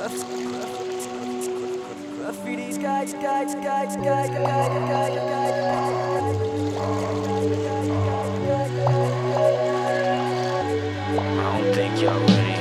Graffiti's I don't think y'all ready.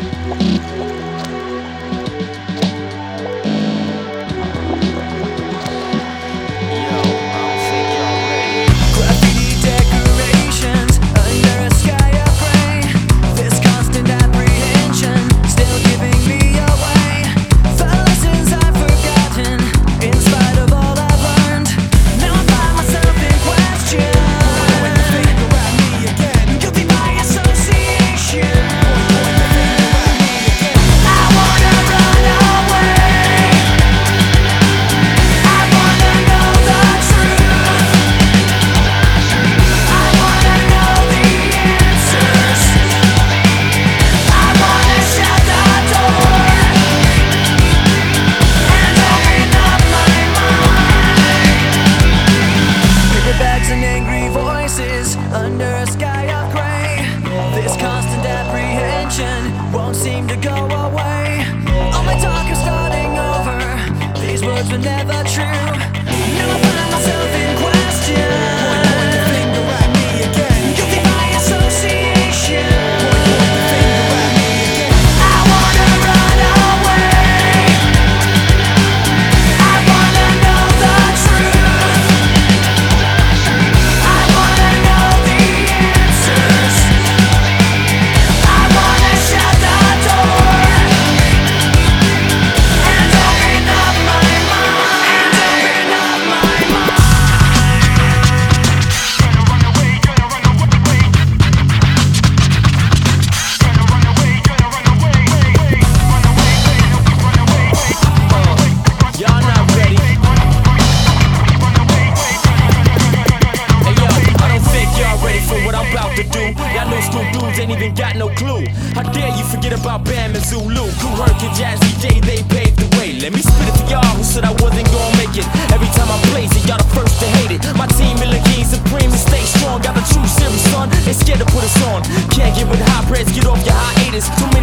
Under a sky of gray, this constant apprehension won't seem to go away. All my talk is starting over, these words were never true. Now I find myself in question. Point the finger at me again, guilty by association. Point the finger at me again. I wanna run away, I wanna know the truth, I wanna know the answers, I wanna shut the door and open up my mind, and open up my mind. Gonna run away, gonna run away, gonna run away, gonna run away, run away, y'all not ready. Hey yo, I don't think y'all ready for what I'm about to do. Y'all new school dudes ain't even got no clue. How dare you forget about Bam and Zulu? Kool Herc and Jazzy J, they paved the way. Let me spit it for y'all who said I wasn't gonna make it. Every time I blaze it, y'all the first to hate it. My team Milligeen supreme and stay strong. Got a true series, son, ain't scared to put us on. Can't get with high breads, get off your hiatus. Too